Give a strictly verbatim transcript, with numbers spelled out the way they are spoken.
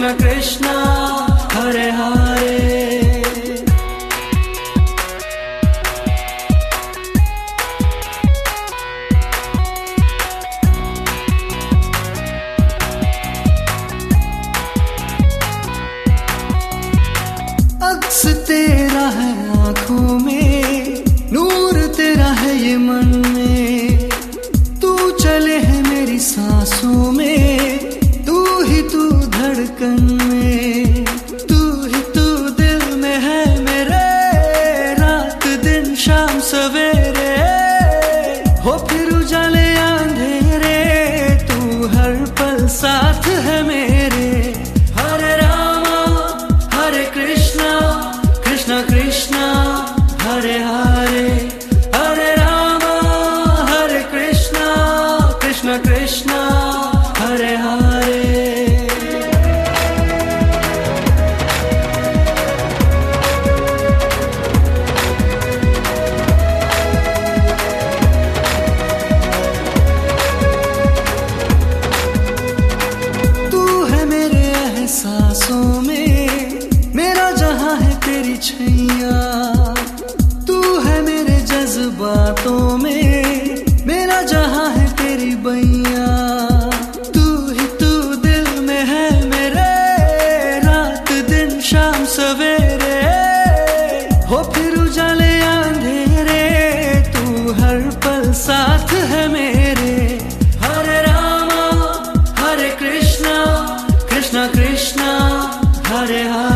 कृष्णा कृष्णा हरे हरे। अक्स तेरा है आँखों में, नूर तेरा है ये मन में, तू चले है मेरी सांसों में, तू ही तू धड़कन में, तू ही तू दिल में है मेरे, रात दिन शाम सवेरे, हो फिर उजाले अंधेरे, तू हर पल साथ है मेरे। हरे रामा हरे कृष्णा कृष्णा कृष्णा हरे हरे, हरे रामा हरे कृष्णा कृष्णा कृष्णा हरे हरे। तू है मेरे एहसासों में, मेरा जहां है तेरी छैया, तू है मेरे जज्बातों में, मेरा जहां है तेरी बैया, तू ही तू दिल में है मेरे, रात दिन शाम सवेरे, हो फिर उजाले अंधेरे, तू हर पल साथ है मेरे। हरे रामा हरे कृष्णा कृष्णा कृष्णा हरे हरे।